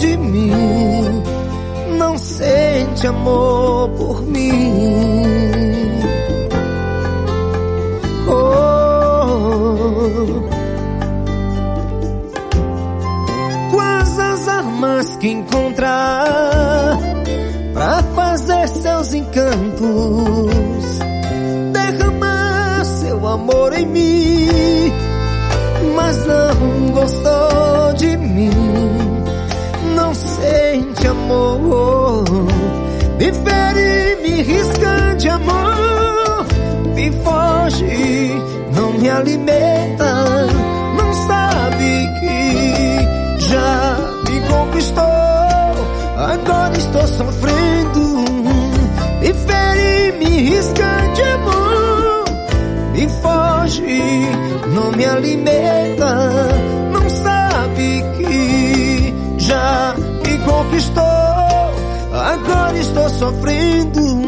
de mim, não sente amor por mim. Quais as armas que encontrar pra fazer seus encantos, derramar seu amor em mim, mas não gostou de mim, não sente amor, me fere, me risca de amor, me foge, não me alimenta, não sabe que já me conquistou, agora estou sofrendo, me fere, me risca de amor, me foge, não me alimenta, não sabe que já me conquistou, agora estou sofrendo.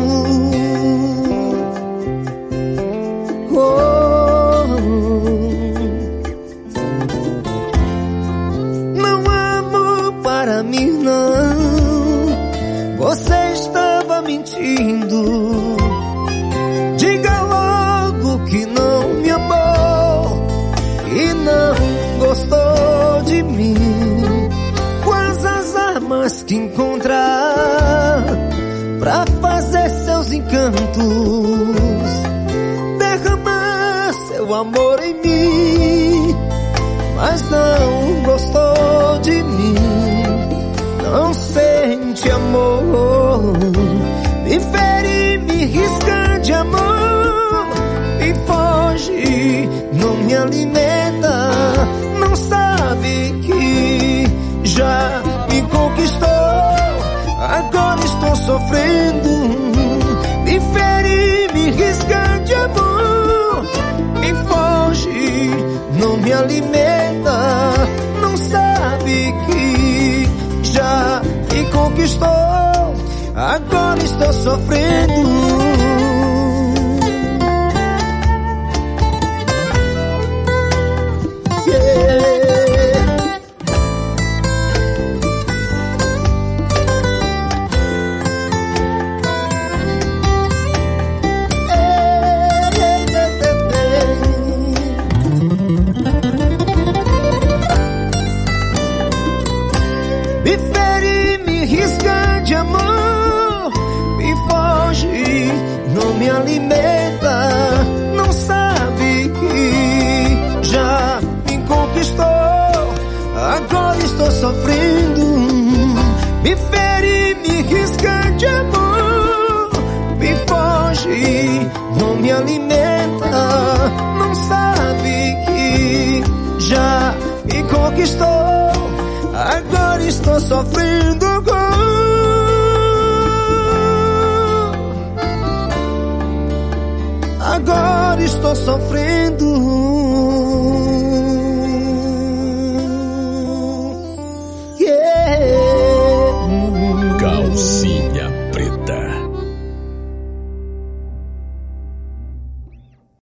Não amo para mim não, você estava mentindo. Diga logo que não me amou e não gostou de mim. Quais as armas que encontrar pra fazer seus encantos, derramar seu amor em mim, mas não gostou de mim, não sente amor, me fere, me risca de amor, me foge, não me alimenta, não sabe que já me conquistou, agora estou sofrendo, me fere, me risca de amor, me foge, não me alimenta, não sabe que já me conquistou, agora estou sofrendo. Me fere, me risca de amor, me foge, não me alimenta, não sabe que já me conquistou, agora estou sofrendo. Me fere, me risca de amor, me foge, não me alimenta, não sabe que já me conquistou, agora estou sofrendo. Agora estou sofrendo. Calcinha Preta.